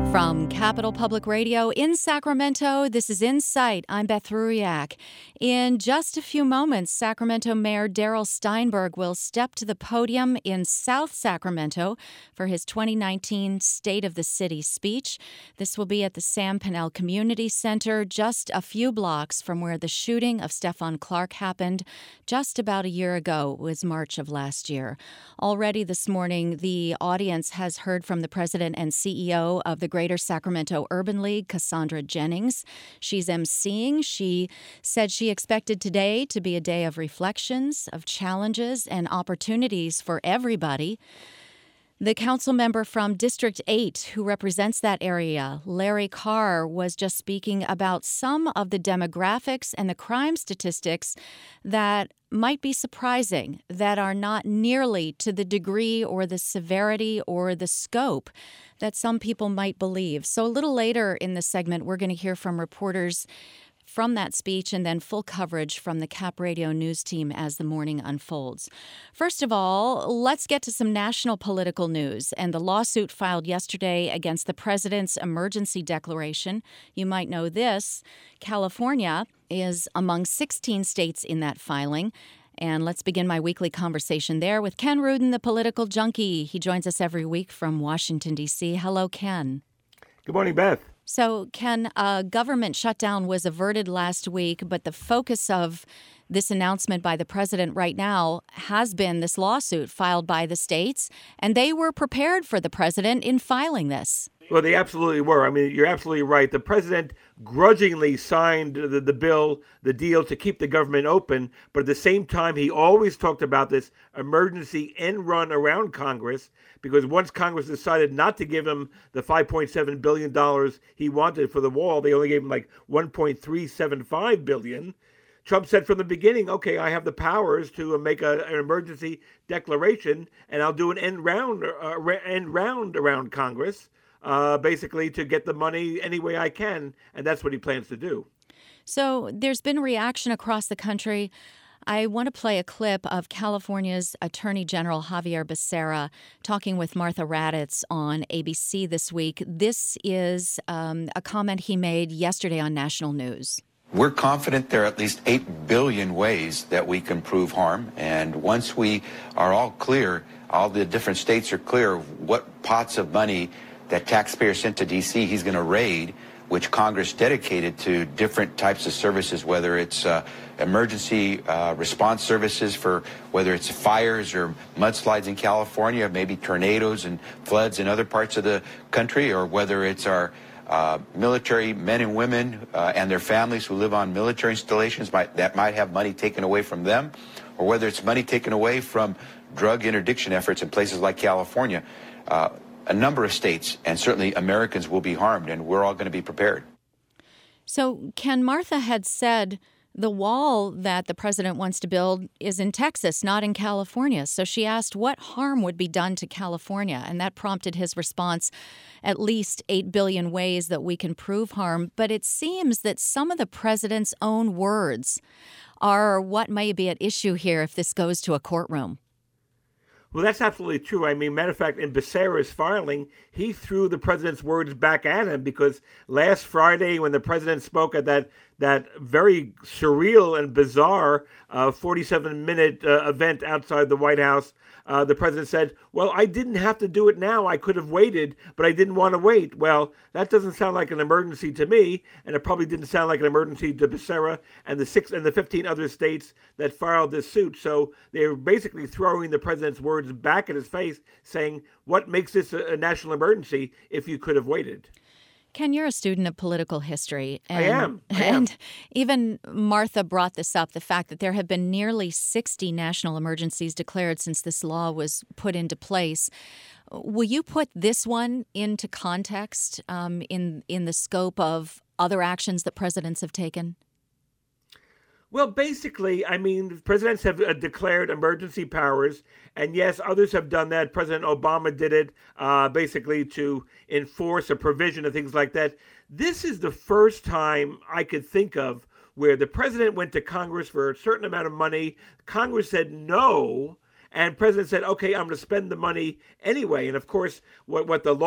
From Capital Public Radio in Sacramento, this is Insight. I'm Beth Ruiak. In just a few moments, Sacramento Mayor Darrell Steinberg will step to the podium in South Sacramento for his 2019 State of the City speech. This will be at the Sam Pennell Community Center, just a few blocks from where the shooting of Stephon Clark happened just about a year ago. It was March of last year. Already this morning, the audience has heard from the president and CEO of the Greater Sacramento Urban League, Cassandra Jennings. She's emceeing. She said she expected today to be a day of reflections, of challenges, and opportunities for everybody. The council member from District 8, who represents that area, Larry Carr, was just speaking about some of the demographics and the crime statistics that might be surprising, that are not nearly to the degree or the severity or the scope that some people might believe. So a little later in the segment, we're going to hear from reporters from that speech and then full coverage from the Cap Radio news team as the morning unfolds. First of all, let's get to some national political news and the lawsuit filed yesterday against the president's emergency declaration. You might know this. California is among 16 states in that filing. And let's begin my weekly conversation there with Ken Rudin, the political junkie. He joins us every week from Washington, D.C. Hello, Ken. Good morning, Beth. So, Ken, a government shutdown was averted last week, but the focus of this announcement by the president right now has been this lawsuit filed by the states, and they were prepared for the president in filing this. Well, they absolutely were. I mean, you're absolutely right. The president grudgingly signed the deal to keep the government open, but at the same time, he always talked about this emergency end run around Congress, because once Congress decided not to give him the $5.7 billion he wanted for the wall, they only gave him like $1.375 billion. Trump said from the beginning, okay, I have the powers to make an emergency declaration, and I'll do an end round around Congress. Basically to get the money any way I can, and that's what he plans to do. So there's been reaction across the country. I want to play a clip of California's Attorney General Xavier Becerra talking with Martha Raddatz on ABC this week. This is a comment he made yesterday on national news. We're confident there are at least 8 billion ways that we can prove harm, and once we are all clear, all the different states are clear what pots of money that taxpayers sent to D.C. he's going to raid, which Congress dedicated to different types of services, whether it's emergency response services for whether it's fires or mudslides in California, maybe tornadoes and floods in other parts of the country, or whether it's our military men and women and their families who live on military installations that might have money taken away from them, or whether it's money taken away from drug interdiction efforts in places like California. A number of states and certainly Americans will be harmed, and we're all going to be prepared. So, Ken, Martha had said the wall that the president wants to build is in Texas, not in California. So she asked what harm would be done to California, and that prompted his response, at least 8 billion ways that we can prove harm. But it seems that some of the president's own words are what may be at issue here if this goes to a courtroom. Well, that's absolutely true. I mean, matter of fact, in Becerra's filing, he threw the president's words back at him, because last Friday when the president spoke at that very surreal and bizarre 47-minute event outside the White House, the president said, well, I didn't have to do it now. I could have waited, but I didn't want to wait. Well, that doesn't sound like an emergency to me, and it probably didn't sound like an emergency to Becerra and the 15 other states that filed this suit. So they're basically throwing the president's words back at his face, saying, what makes this a national emergency if you could have waited? Ken, you're a student of political history. I am. And even Martha brought this up, the fact that there have been nearly 60 national emergencies declared since this law was put into place. Will you put this one into context in the scope of other actions that presidents have taken? Well, basically, I mean, presidents have declared emergency powers, and yes, others have done that. President Obama did it basically to enforce a provision and things like that. This is the first time I could think of where the president went to Congress for a certain amount of money. Congress said no, And President said, "Okay, I'm going to spend the money anyway." And of course, what the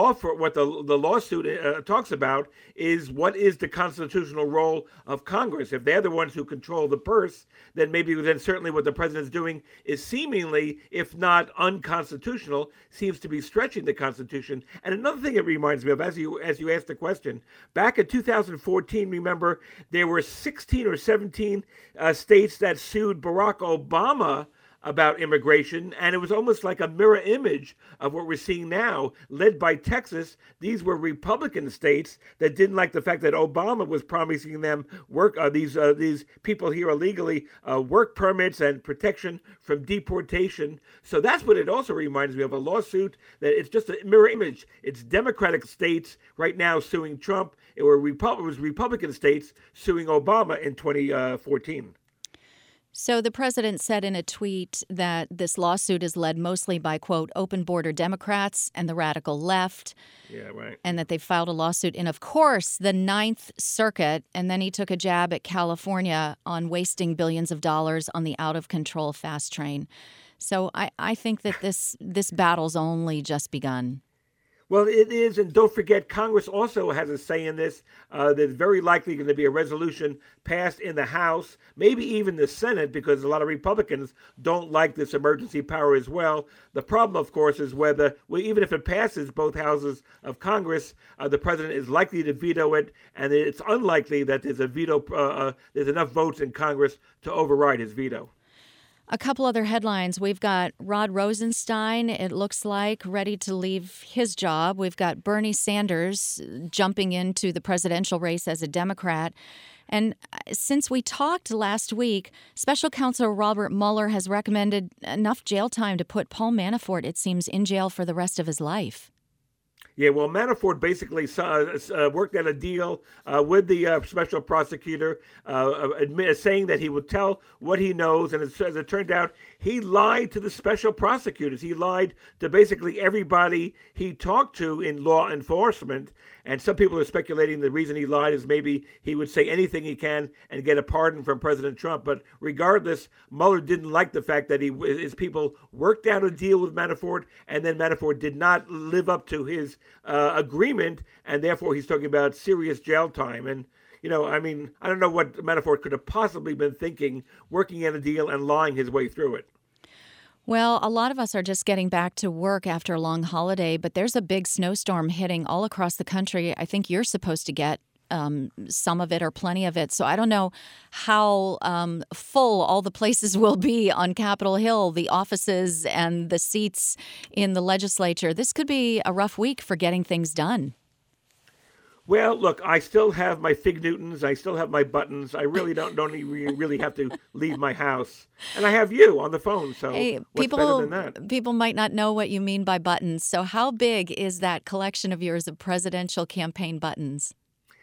lawsuit talks about is what is the constitutional role of Congress. If they're the ones who control the purse, then certainly what the president's doing is seemingly, if not unconstitutional, seems to be stretching the Constitution. And another thing it reminds me of, as you asked the question, back in 2014, remember there were 16 or 17 states that sued Barack Obama about immigration, and it was almost like a mirror image of what we're seeing now, led by Texas. These were Republican states that didn't like the fact that Obama was promising them work, these people here illegally, work permits and protection from deportation. So that's what it also reminds me of, a lawsuit that it's just a mirror image. It's Democratic states right now suing Trump. It was Republican states suing Obama in 2014. So the president said in a tweet that this lawsuit is led mostly by, quote, open border Democrats and the radical left. Yeah, right. And that they filed a lawsuit in, of course, the Ninth Circuit. And then he took a jab at California on wasting billions of dollars on the out-of-control fast train. So I think that this battle's only just begun. Well, it is, and don't forget, Congress also has a say in this. There's very likely going to be a resolution passed in the House, maybe even the Senate, because a lot of Republicans don't like this emergency power as well. The problem, of course, is whether, even if it passes both houses of Congress, the president is likely to veto it, and it's unlikely that there's there's enough votes in Congress to override his veto. A couple other headlines. We've got Rod Rosenstein, it looks like, ready to leave his job. We've got Bernie Sanders jumping into the presidential race as a Democrat. And since we talked last week, Special Counsel Robert Mueller has recommended enough jail time to put Paul Manafort, it seems, in jail for the rest of his life. Yeah, well, Manafort basically worked out a deal with the special prosecutor, saying that he would tell what he knows. And as it turned out, he lied to the special prosecutors. He lied to basically everybody he talked to in law enforcement. And some people are speculating the reason he lied is maybe he would say anything he can and get a pardon from President Trump. But regardless, Mueller didn't like the fact that his people worked out a deal with Manafort, and then Manafort did not live up to his agreement, and therefore he's talking about serious jail time. And, I don't know what Manafort could have possibly been thinking, working out a deal and lying his way through it. Well, a lot of us are just getting back to work after a long holiday, but there's a big snowstorm hitting all across the country. I think you're supposed to get some of it or plenty of it. So I don't know how full all the places will be on Capitol Hill, the offices and the seats in the legislature. This could be a rough week for getting things done. Well, look, I still have my Fig Newtons. I still have my buttons. I really don't really have to leave my house. And I have you on the phone, so what's better than that? People might not know what you mean by buttons. So how big is that collection of yours of presidential campaign buttons?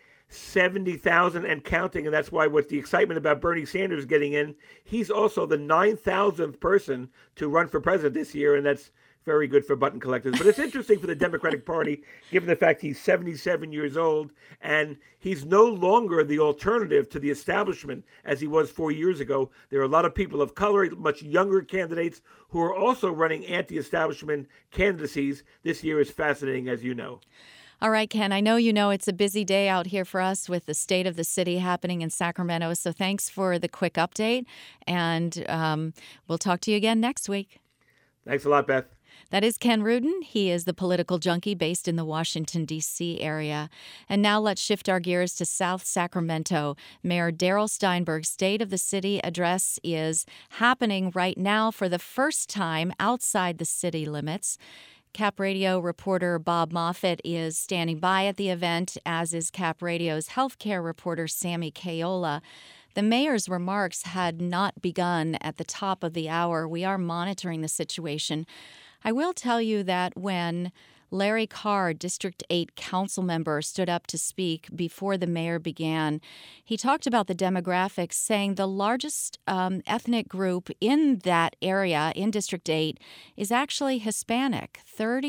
70,000 and counting, and that's why what's the excitement about Bernie Sanders getting in. He's also the 9,000th person to run for president this year, and that's very good for button collectors. But it's interesting for the Democratic Party, given the fact he's 77 years old, and he's no longer the alternative to the establishment as he was 4 years ago. There are a lot of people of color, much younger candidates, who are also running anti-establishment candidacies. This year is fascinating, as you know. All right, Ken, I know you know it's a busy day out here for us with the State of the City happening in Sacramento. So thanks for the quick update, and we'll talk to you again next week. Thanks a lot, Beth. That is Ken Rudin. He is the political junkie based in the Washington, D.C. area. And now let's shift our gears to South Sacramento. Mayor Darrell Steinberg's State of the City address is happening right now for the first time outside the city limits. Cap Radio reporter Bob Moffitt is standing by at the event, as is Cap Radio's healthcare reporter Sammy Kayola. The mayor's remarks had not begun at the top of the hour. We are monitoring the situation. I will tell you that when Larry Carr, District 8 council member, stood up to speak before the mayor began. He talked about the demographics, saying the largest ethnic group in that area, in District 8, is actually Hispanic,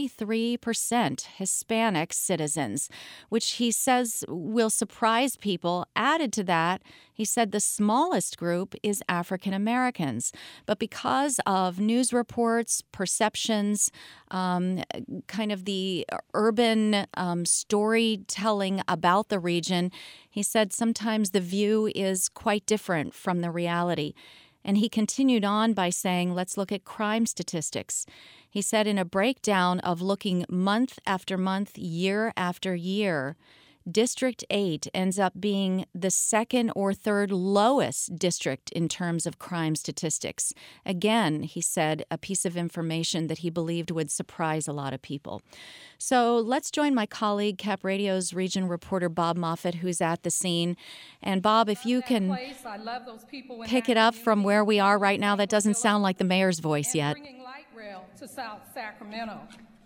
33% Hispanic citizens, which he says will surprise people. Added to that, he said the smallest group is African Americans. But because of news reports, perceptions, kind of the urban storytelling about the region, he said sometimes the view is quite different from the reality. And he continued on by saying, let's look at crime statistics. He said in a breakdown of looking month after month, year after year, District 8 ends up being the second or third lowest district in terms of crime statistics. Again, he said, a piece of information that he believed would surprise a lot of people. So let's join my colleague, Cap Radio's region reporter Bob Moffett, who's at the scene. And Bob, if you can pick it up from where we are right now, that doesn't sound like the mayor's voice yet. Bringing light rail to South Sacramento.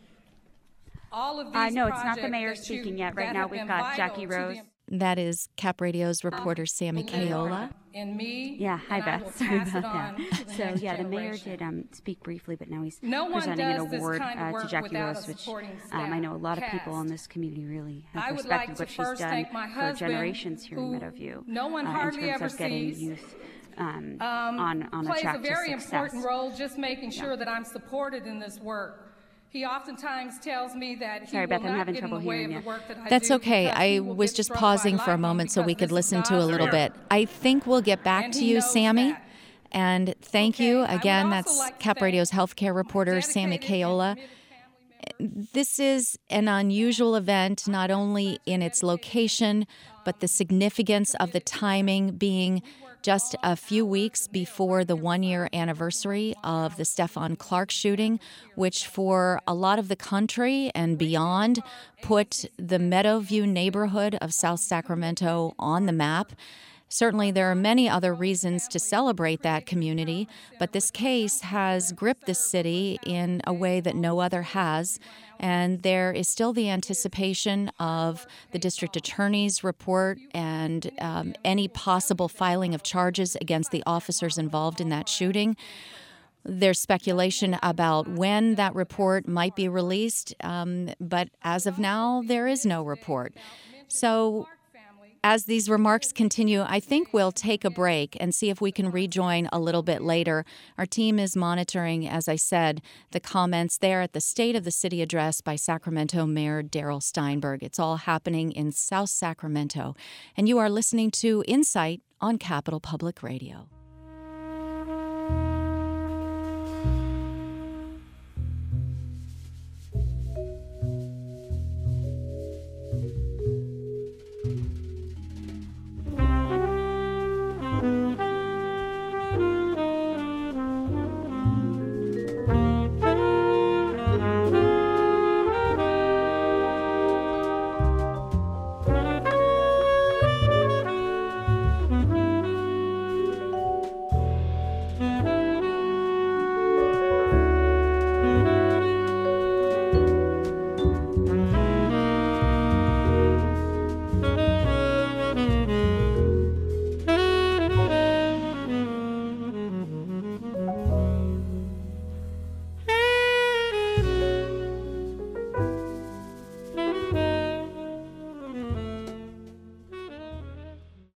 All of these no, it's not the mayor speaking yet. Right now we've got Jackie Rose. That is Cap Radio's reporter Sammy Kayola. And me. Yeah, hi Beth. Sorry about that. So yeah, the mayor did speak briefly, but now he's presenting an award to Jackie Rose, which I know a lot of people in this community really have respected what she's done for generations here in Meadowview in terms of getting youth on a plays track a very to success. important role, just making sure that I'm supported in this work. He oftentimes tells me that he will Beth, I'm not having get in trouble the way of hearing the work that I That's do okay. because I he will was get just struck pausing by for a lightning moment so we because could this is listen to a God's little work. bit. I think we'll get back And to he you, knows Sammy. that. And thank you I would again. also That's like to Cap thank Radio's healthcare reporter, Sammy dedicated and Kayola. committed family members. This is an unusual event, not only in its location, but the significance of the timing being just a few weeks before the one-year anniversary of the Stephon Clark shooting, which for a lot of the country and beyond put the Meadowview neighborhood of South Sacramento on the map. Certainly, there are many other reasons to celebrate that community, but this case has gripped the city in a way that no other has. And there is still the anticipation of the district attorney's report and any possible filing of charges against the officers involved in that shooting. There's speculation about when that report might be released, but as of now, there is no report. So as these remarks continue, I think we'll take a break and see if we can rejoin a little bit later. Our team is monitoring, as I said, the comments there at the State of the City address by Sacramento Mayor Darrell Steinberg. It's all happening in South Sacramento. And you are listening to Insight on Capital Public Radio.